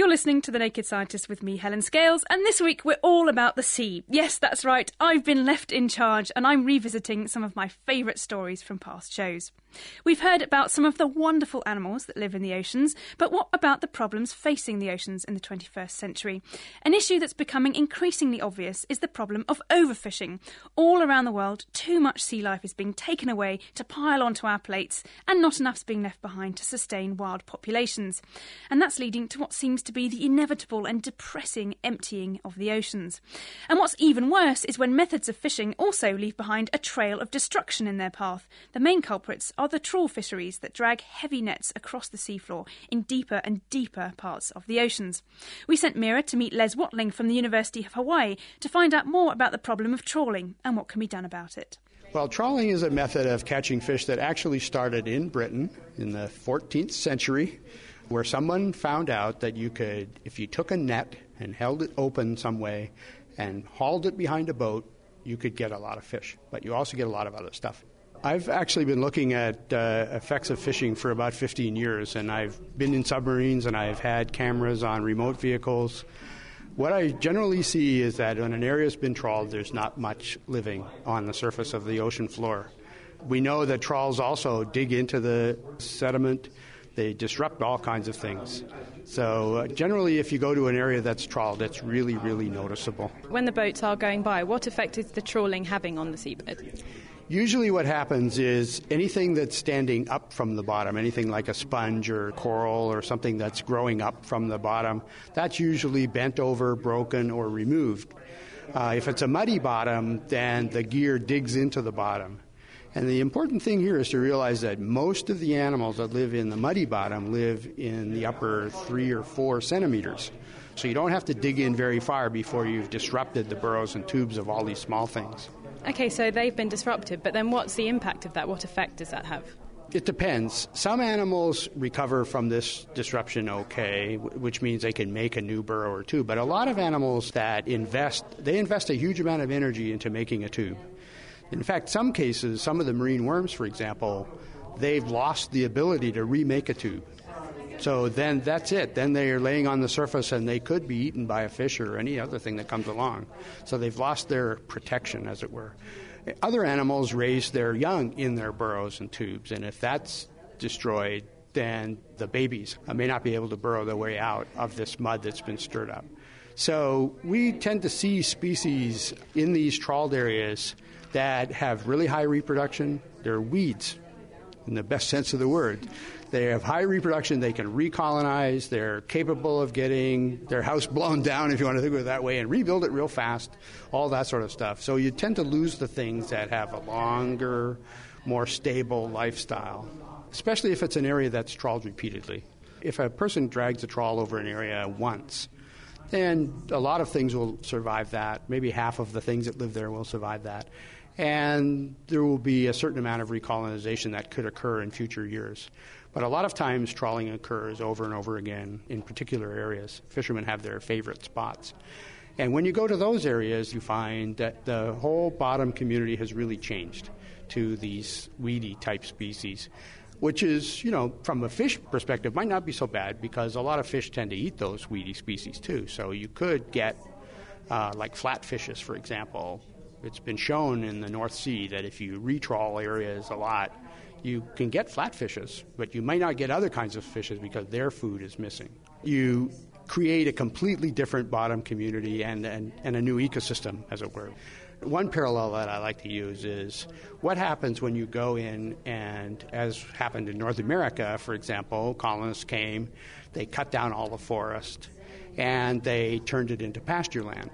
You're listening to The Naked Scientist with me, Helen Scales, and this week we're all about the sea. Yes, that's right, I've been left in charge and I'm revisiting some of my favourite stories from past shows. We've heard about some of the wonderful animals that live in the oceans, but what about the problems facing the oceans in the 21st century? An issue that's becoming increasingly obvious is the problem of overfishing. All around the world, too much sea life is being taken away to pile onto our plates, and not enough's being left behind to sustain wild populations. And that's leading to what seems to be the inevitable and depressing emptying of the oceans. And what's even worse is when methods of fishing also leave behind a trail of destruction in their path. The main culprits are the trawl fisheries that drag heavy nets across the seafloor in deeper and deeper parts of the oceans. We sent Mira to meet Les Watling from the University of Hawaii to find out more about the problem of trawling and what can be done about it. Well, trawling is a method of catching fish that actually started in Britain in the 14th century, where someone found out that you could, if you took a net and held it open some way and hauled it behind a boat, you could get a lot of fish, but you also get a lot of other stuff. I've actually been looking at effects of fishing for about 15 years, and I've been in submarines and I've had cameras on remote vehicles. What I generally see is that when an area has been trawled, there's not much living on the surface of the ocean floor. We know that trawls also dig into the sediment. They disrupt all kinds of things. So generally, if you go to an area that's trawled, it's really, really noticeable. When the boats are going by, what effect is the trawling having on the seabed? Usually what happens is anything that's standing up from the bottom, anything like a sponge or coral or something that's growing up from the bottom, that's usually bent over, broken, or removed. If it's a muddy bottom, then the gear digs into the bottom. And the important thing here is to realize that most of the animals that live in the muddy bottom live in the upper 3 or 4 centimeters. So you don't have to dig in very far before you've disrupted the burrows and tubes of all these small things. Okay, so they've been disrupted, but then what's the impact of that? What effect does that have? It depends. Some animals recover from this disruption okay, which means they can make a new burrow or tube. But a lot of animals that invest a huge amount of energy into making a tube. In fact, some cases, some of the marine worms, for example, they've lost the ability to remake a tube. So then that's it. Then they are laying on the surface and they could be eaten by a fish or any other thing that comes along. So they've lost their protection, as it were. Other animals raise their young in their burrows and tubes, and if that's destroyed, then the babies may not be able to burrow their way out of this mud that's been stirred up. So we tend to see species in these trawled areas that have really high reproduction. They're weeds, in the best sense of the word. They have high reproduction, they can recolonize, they're capable of getting their house blown down, if you want to think of it that way, and rebuild it real fast, all that sort of stuff. So you tend to lose the things that have a longer, more stable lifestyle, especially if it's an area that's trawled repeatedly. If a person drags a trawl over an area once, then a lot of things will survive that. Maybe half of the things that live there will survive that. And there will be a certain amount of recolonization that could occur in future years. But a lot of times trawling occurs over and over again in particular areas. Fishermen have their favorite spots. And when you go to those areas, you find that the whole bottom community has really changed to these weedy type species, which is, from a fish perspective, might not be so bad because a lot of fish tend to eat those weedy species too. So you could get, like flatfishes, for example. It's been shown in the North Sea that if you retrawl areas a lot, you can get flatfishes, but you might not get other kinds of fishes because their food is missing. You create a completely different bottom community and a new ecosystem, as it were. One parallel that I like to use is what happens when you go in and, as happened in North America, for example, colonists came, they cut down all the forest, and they turned it into pasture land.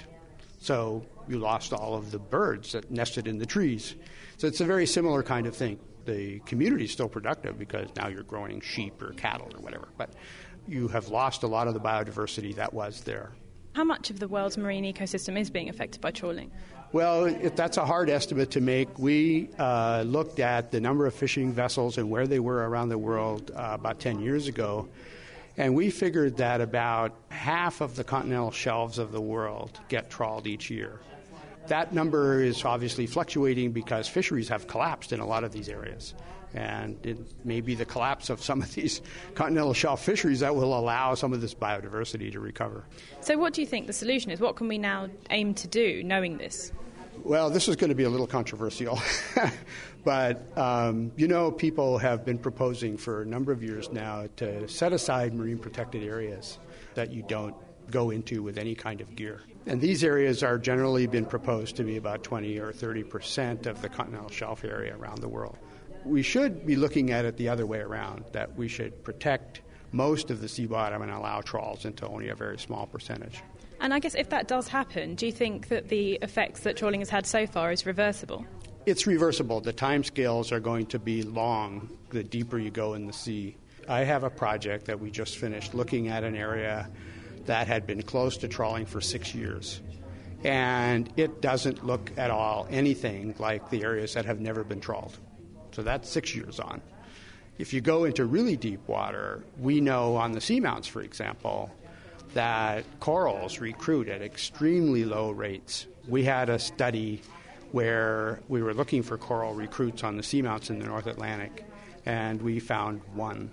So you lost all of the birds that nested in the trees. So it's a very similar kind of thing. The community is still productive because now you're growing sheep or cattle or whatever, but you have lost a lot of the biodiversity that was there. How much of the world's marine ecosystem is being affected by trawling? Well, that's a hard estimate to make. We looked at the number of fishing vessels and where they were around the world about 10 years ago, and we figured that about half of the continental shelves of the world get trawled each year. That number is obviously fluctuating because fisheries have collapsed in a lot of these areas. And it may be the collapse of some of these continental shelf fisheries that will allow some of this biodiversity to recover. So what do you think the solution is? What can we now aim to do, knowing this? Well, this is going to be a little controversial. But, people have been proposing for a number of years now to set aside marine protected areas that you don't go into with any kind of gear. And these areas are generally been proposed to be about 20 or 30% of the continental shelf area around the world. We should be looking at it the other way around, that we should protect most of the sea bottom and allow trawls into only a very small percentage. And I guess if that does happen, do you think that the effects that trawling has had so far is reversible? It's reversible. The timescales are going to be long the deeper you go in the sea. I have a project that we just finished looking at an area that had been closed to trawling for 6 years. And it doesn't look at all anything like the areas that have never been trawled. So that's 6 years on. If you go into really deep water, we know on the seamounts, for example, that corals recruit at extremely low rates. We had a study where we were looking for coral recruits on the seamounts in the North Atlantic, and we found one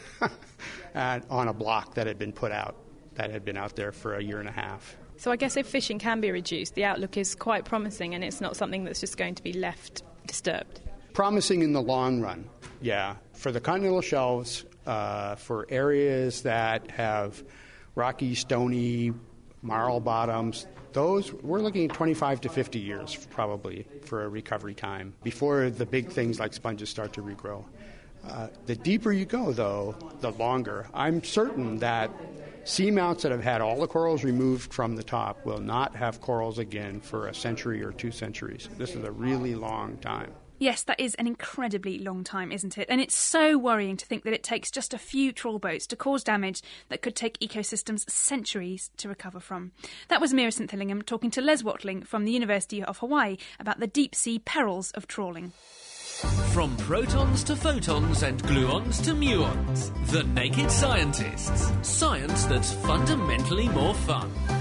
on a block that had been put out, that had been out there for a year and a half. So I guess if fishing can be reduced, the outlook is quite promising, and it's not something that's just going to be left disturbed. Promising in the long run, yeah. For the continental shelves, for areas that have rocky, stony, marl bottoms, those, we're looking at 25 to 50 years probably for a recovery time before the big things like sponges start to regrow. The deeper you go, though, the longer. I'm certain that seamounts that have had all the corals removed from the top will not have corals again for a century or 2 centuries. This is a really long time. Yes, that is an incredibly long time, isn't it? And it's so worrying to think that it takes just a few trawl boats to cause damage that could take ecosystems centuries to recover from. That was Mira St. Thillingham talking to Les Watling from the University of Hawaii about the deep-sea perils of trawling. From protons to photons and gluons to muons, The Naked Scientists. Science that's fundamentally more fun.